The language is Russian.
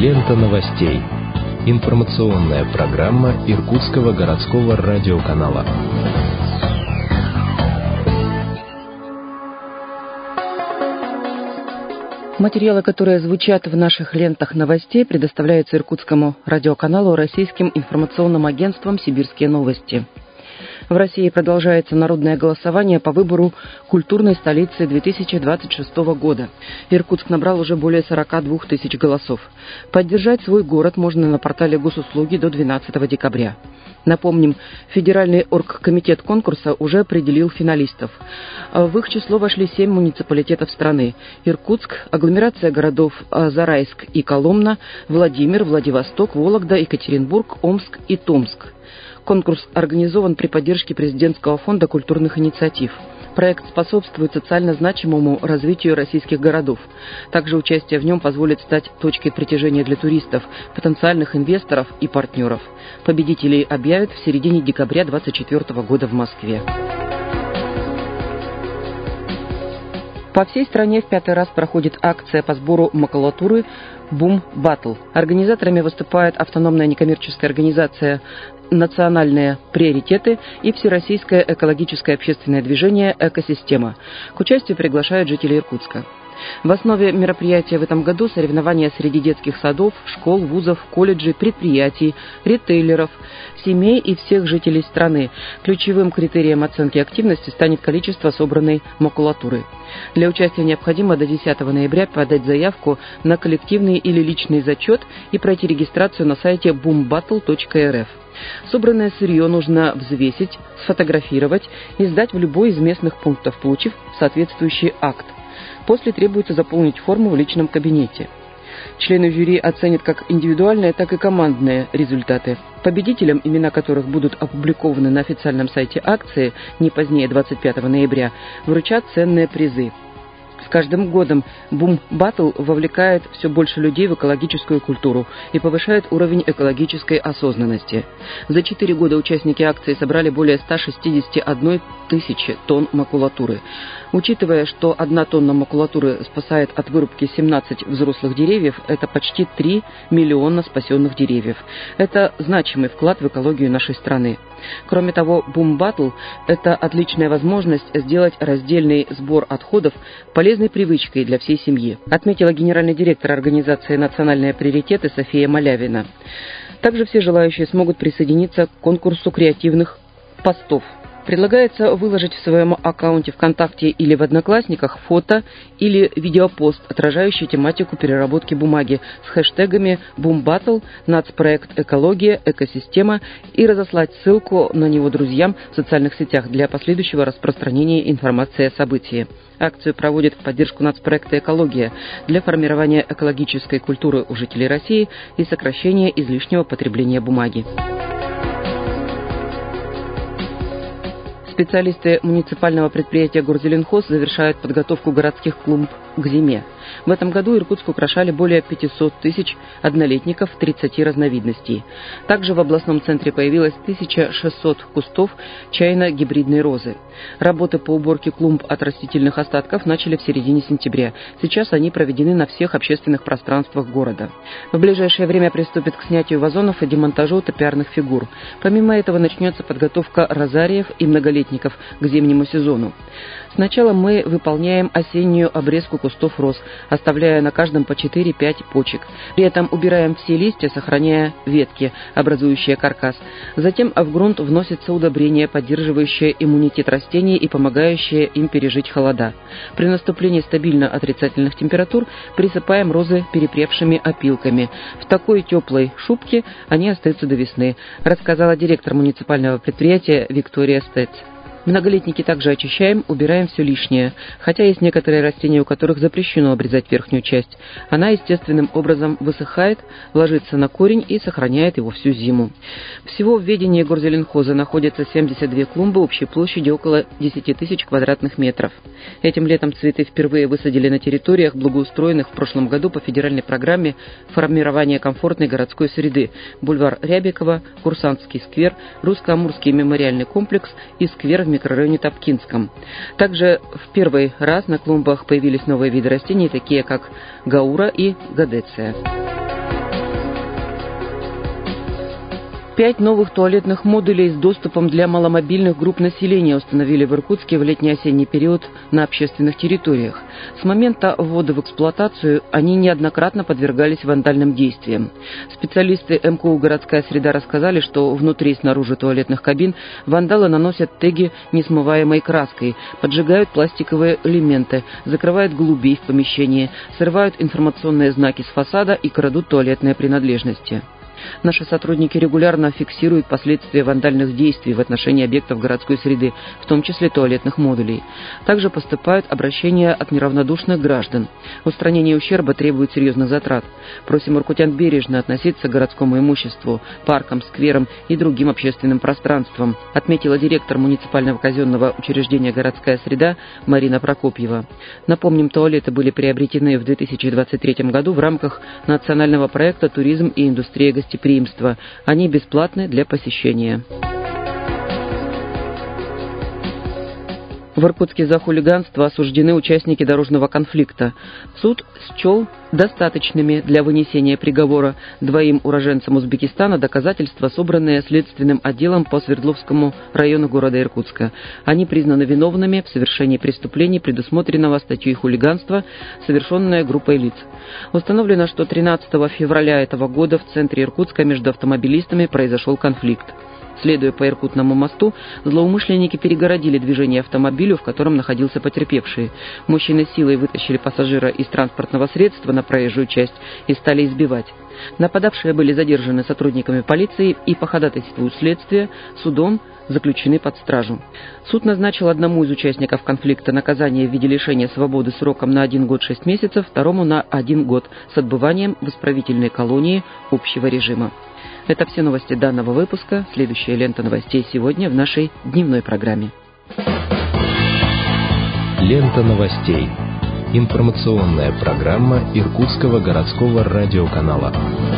Лента новостей. Информационная программа Иркутского городского радиоканала. Материалы, которые звучат в наших лентах новостей, предоставляются Иркутскому радиоканалу Российским информационным агентством «Сибирские новости». В России продолжается народное голосование по выбору культурной столицы 2026 года. Иркутск набрал уже более 42 тысяч голосов. Поддержать свой город можно на портале госуслуги до 12 декабря. Напомним, Федеральный оргкомитет конкурса уже определил финалистов. В их число вошли 7 муниципалитетов страны: Иркутск, агломерация городов Зарайск и Коломна, Владимир, Владивосток, Вологда, Екатеринбург, Омск и Томск. Конкурс организован при поддержке Президентского фонда культурных инициатив. Проект способствует социально значимому развитию российских городов. Также участие в нем позволит стать точкой притяжения для туристов, потенциальных инвесторов и партнеров. Победителей объявят в середине декабря 2024 года в Москве. По всей стране в 5-й раз проходит акция по сбору макулатуры «Бум Баттл». Организаторами выступает автономная некоммерческая организация «Национальные приоритеты» и Всероссийское экологическое общественное движение «Экосистема». К участию приглашают жителей Иркутска. В основе мероприятия в этом году соревнования среди детских садов, школ, вузов, колледжей, предприятий, ритейлеров, семей и всех жителей страны. Ключевым критерием оценки активности станет количество собранной макулатуры. Для участия необходимо до 10 ноября подать заявку на коллективный или личный зачет и пройти регистрацию на сайте boombattle.rf. Собранное сырье нужно взвесить, сфотографировать и сдать в любой из местных пунктов, получив соответствующий акт. После требуется заполнить форму в личном кабинете. Члены жюри оценят как индивидуальные, так и командные результаты. Победителям, имена которых будут опубликованы на официальном сайте акции не позднее 25 ноября, вручат ценные призы. С каждым годом Boom Battle вовлекает все больше людей в экологическую культуру и повышает уровень экологической осознанности. За 4 года участники акции собрали более 161 тысячи тонн макулатуры. Учитывая, что 1 тонна макулатуры спасает от вырубки 17 взрослых деревьев, это почти 3 миллиона спасенных деревьев. Это значимый вклад в экологию нашей страны. Кроме того, Boom Battle – это отличная возможность сделать раздельный сбор отходов полезной привычкой для всей семьи, отметила генеральный директор организации «Национальные приоритеты» София Малявина. Также все желающие смогут присоединиться к конкурсу креативных постов. Предлагается выложить в своем аккаунте ВКонтакте или в Одноклассниках фото или видеопост, отражающий тематику переработки бумаги с хэштегами «Бумбаттл», «Нацпроект Экология», «Экосистема» и разослать ссылку на него друзьям в социальных сетях для последующего распространения информации о событии. Акцию проводит в поддержку нацпроекта «Экология» для формирования экологической культуры у жителей России и сокращения излишнего потребления бумаги. Специалисты муниципального предприятия «Горзеленхоз» завершают подготовку городских клумб к зиме. В этом году Иркутск украшали более 500 тысяч однолетников 30 разновидностей. Также в областном центре появилось 1600 кустов чайно-гибридной розы. Работы по уборке клумб от растительных остатков начали в середине сентября. Сейчас они проведены на всех общественных пространствах города. В ближайшее время приступят к снятию вазонов и демонтажу топиарных фигур. Помимо этого начнется подготовка розариев и многолетников к зимнему сезону. Сначала мы выполняем осеннюю обрезку кустов роз, оставляя на каждом по 4-5 почек. При этом убираем все листья, сохраняя ветки, образующие каркас. Затем в грунт вносятся удобрения, поддерживающие иммунитет растений и помогающие им пережить холода. При наступлении стабильно отрицательных температур присыпаем розы перепревшими опилками. В такой теплой шубке они остаются до весны, рассказала директор муниципального предприятия Виктория Стец. Многолетники также очищаем, убираем все лишнее, хотя есть некоторые растения, у которых запрещено обрезать верхнюю часть. Она естественным образом высыхает, ложится на корень и сохраняет его всю зиму. Всего в ведении Горзеленхоза находится 72 клумбы общей площадью около 10 тысяч квадратных метров. Этим летом цветы впервые высадили на территориях, благоустроенных в прошлом году по федеральной программе формирования комфортной городской среды: бульвар Рябикова, Курсантский сквер, Русско-Амурский мемориальный комплекс и сквер в микрорайоне Топкинском. Также в первый раз на клумбах появились новые виды растений, такие как гаура и гадеция. 5 новых туалетных модулей с доступом для маломобильных групп населения установили в Иркутске в летне-осенний период на общественных территориях. С момента ввода в эксплуатацию они неоднократно подвергались вандальным действиям. Специалисты МКУ «Городская среда» рассказали, что внутри и снаружи туалетных кабин вандалы наносят теги несмываемой краской, поджигают пластиковые элементы, закрывают голубей в помещении, срывают информационные знаки с фасада и крадут туалетные принадлежности. Наши сотрудники регулярно фиксируют последствия вандальных действий в отношении объектов городской среды, в том числе туалетных модулей. Также поступают обращения от неравнодушных граждан. Устранение ущерба требует серьезных затрат. Просим иркутян бережно относиться к городскому имуществу, паркам, скверам и другим общественным пространствам, отметила директор муниципального казенного учреждения «Городская среда» Марина Прокопьева. Напомним, туалеты были приобретены в 2023 году в рамках национального проекта «Туризм и индустрия гостеприимства». Они бесплатны для посещения. В Иркутске за хулиганство осуждены участники дорожного конфликта. Суд счел достаточными для вынесения приговора 2 уроженцам Узбекистана доказательства, собранные Следственным отделом по Свердловскому району города Иркутска. Они признаны виновными в совершении преступлений, предусмотренного статьей хулиганства, совершенное группой лиц. Установлено, что 13 февраля этого года в центре Иркутска между автомобилистами произошел конфликт. Следуя по Иркутному мосту, злоумышленники перегородили движение автомобилю, в котором находился потерпевший. Мужчины силой вытащили пассажира из транспортного средства на проезжую часть и стали избивать. Нападавшие были задержаны сотрудниками полиции и по ходатайству следствия судом заключены под стражу. Суд назначил одному из участников конфликта наказание в виде лишения свободы сроком на 1 год 6 месяцев, второму на 1 год с отбыванием в исправительной колонии общего режима. Это все новости данного выпуска. Следующая лента новостей сегодня в нашей дневной программе. Лента новостей. Информационная программа Иркутского городского радиоканала.